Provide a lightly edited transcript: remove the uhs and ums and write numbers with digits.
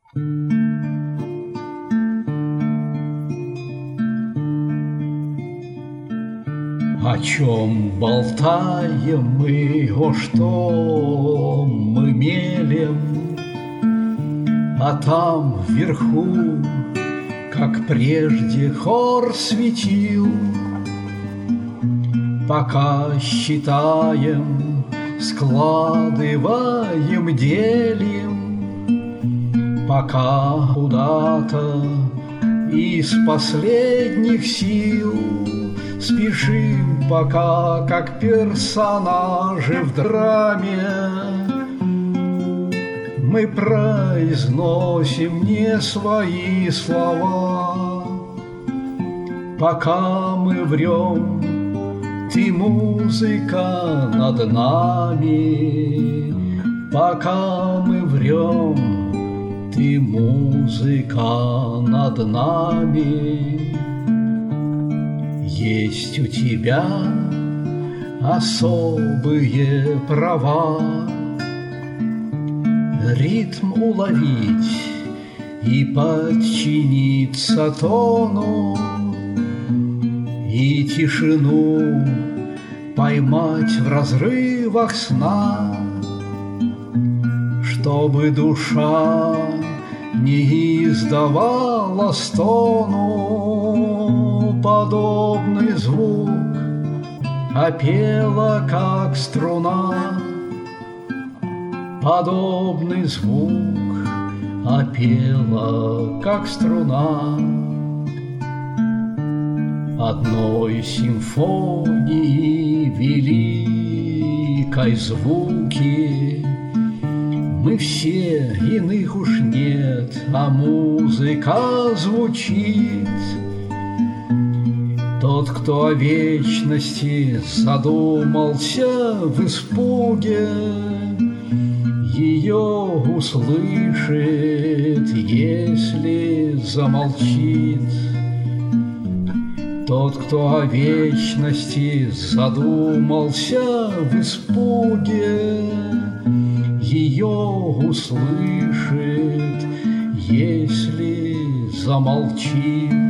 О чем болтаем мы, о что мы мелем, а там вверху, как прежде, хор светил. Пока считаем, складываем, делим, пока куда-то из последних сил спешим, пока как персонажи в драме мы произносим не свои слова. Пока мы врем, ты музыка над нами. Пока мы врем, ты музыка над нами. Есть у тебя особые права ритм уловить и подчиниться тону, и тишину поймать в разрывах сна, чтобы душа не издавала стону. Подобный звук, а пела, как струна. Подобный звук, а пела, как струна. Одной симфонии великой звуки мы все, иных уж нет, а музыка звучит. Тот, кто о вечности задумался в испуге, ее услышит, если замолчит. Тот, кто о вечности задумался в испуге, ее услышит, если замолчит.